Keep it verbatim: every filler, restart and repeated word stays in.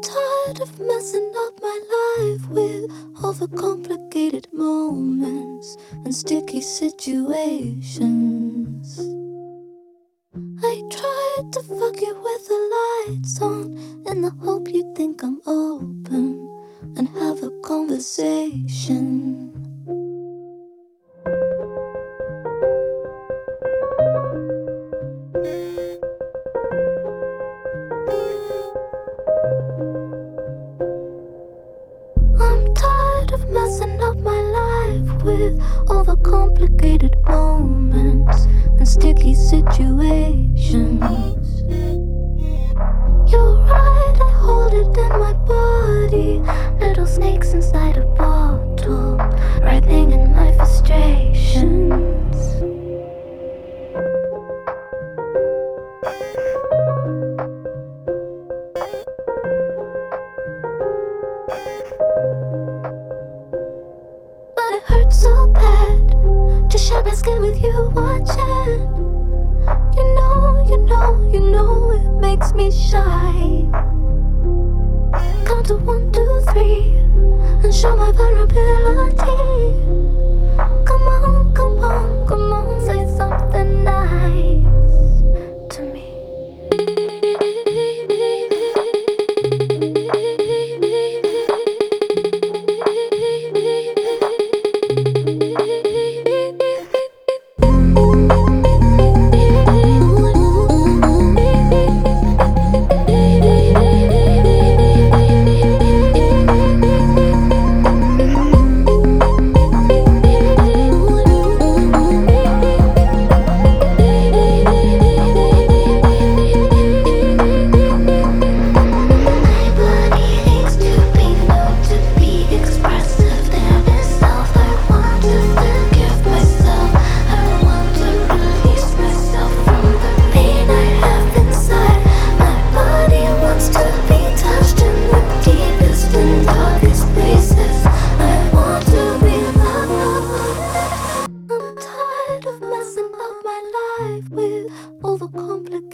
tired of messing up my life with overcomplicated moments and sticky situations. I tried to fuck you with the lights on in the hope you'd think I'm open and have a conversation. I'm tired of messing up my life with overcomplicated moments and sticky situations. You're right, I hold it in my body, little snakes inside a bottle, writhing in my frustrations. But it hurts so bad to share my skin with you watching. You know, you know, you know it makes me shy. Count to one, two, three and show my vulnerability. Come on, come on, come on, say something nice to me. With overcomplicated